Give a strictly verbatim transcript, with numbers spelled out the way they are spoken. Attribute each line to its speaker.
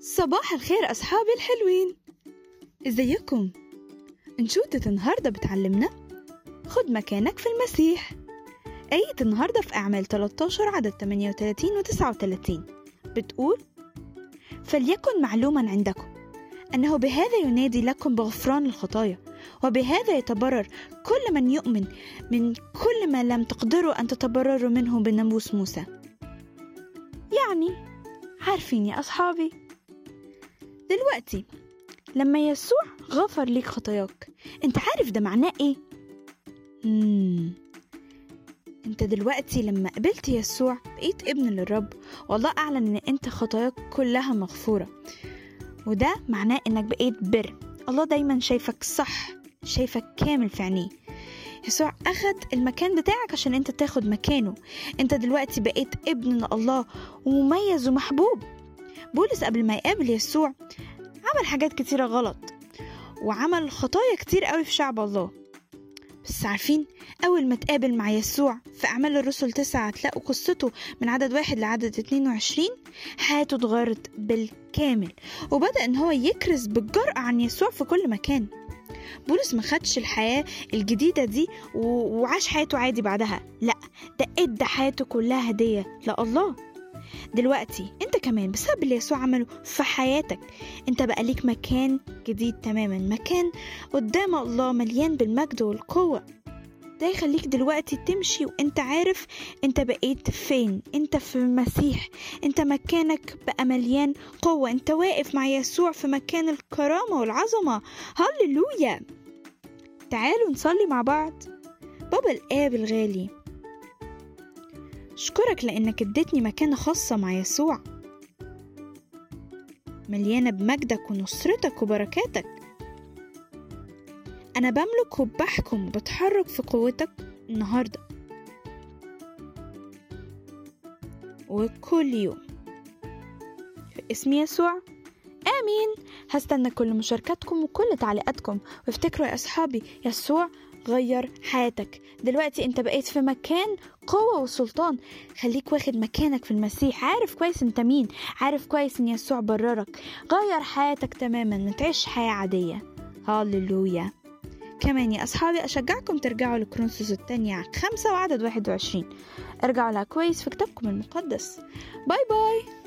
Speaker 1: صباح الخير أصحابي الحلوين، إزيكم؟ انشودة النهاردة بتعلمنا خد مكانك في المسيح. آية النهاردة في أعمال ثلاثة عشر عدد ثمانية وثلاثين و تسعة وثلاثين بتقول: فليكن معلوما عندكم أنه بهذا ينادي لكم بغفران الخطايا، وبهذا يتبرر كل من يؤمن من كل ما لم تقدروا أن تتبرروا منه بناموس موسى. يعني عارفين يا أصحابي، دلوقتي لما يسوع غفر ليك خطاياك، انت عارف ده معناه ايه؟ مم. انت دلوقتي لما قبلت يسوع بقيت ابن للرب، والله اعلن ان انت خطاياك كلها مغفورة، وده معناه انك بقيت بر. الله دايما شايفك صح، شايفك كامل في عينيه. يسوع أخد المكان بتاعك عشان انت تاخد مكانه. انت دلوقتي بقيت ابن الله ومميز ومحبوب. بولس قبل ما يقابل يسوع عمل حاجات كتيرة غلط، وعمل خطايا كتير قوي في شعب الله. بس عارفين، أول ما تقابل مع يسوع في أعمال الرسل تسعة هتلاقوا قصته من عدد واحد لعدد اتنين وعشرين حياته اتغيرت بالكامل، وبدأ إن هو يكرز بالجرأة عن يسوع في كل مكان. بولس ما خدش الحياة الجديدة دي وعاش حياته عادي بعدها، لأ، ده ادى حياته كلها هدية لله. دلوقتي انت كمان بسبب اللي يسوع عمله في حياتك، انت بقى ليك مكان جديد تماما، مكان قدام الله مليان بالمجد والقوة. ده يخليك دلوقتي تمشي وانت عارف انت بقيت فين. انت في المسيح، انت مكانك بقى مليان قوة، انت واقف مع يسوع في مكان الكرامة والعظمة. هاللويا! تعالوا نصلي مع بعض. بابا الآب الغالي، أشكرك لأنك اديتني مكانة خاصة مع يسوع، مليانة بمجدك ونصرتك وبركاتك. أنا بملك وبحكم وبتحرك في قوتك النهاردة وكل يوم، في اسم يسوع، آمين. هستنى كل مشاركاتكم وكل تعليقاتكم، وافتكروا يا أصحابي، يسوع غير حياتك. دلوقتي انت بقيت في مكان قوة وسلطان. خليك واخد مكانك في المسيح، عارف كويس انت مين، عارف كويس ان يسوع بررك، غير حياتك تماما، ما تعيش حياة عادية. هاللويا! كمان يا أصحابي أشجعكم ترجعوا لكورنثوس الثانية خمسة وعدد واحد وعشرين، ارجعوا لها كويس في كتابكم المقدس. باي باي.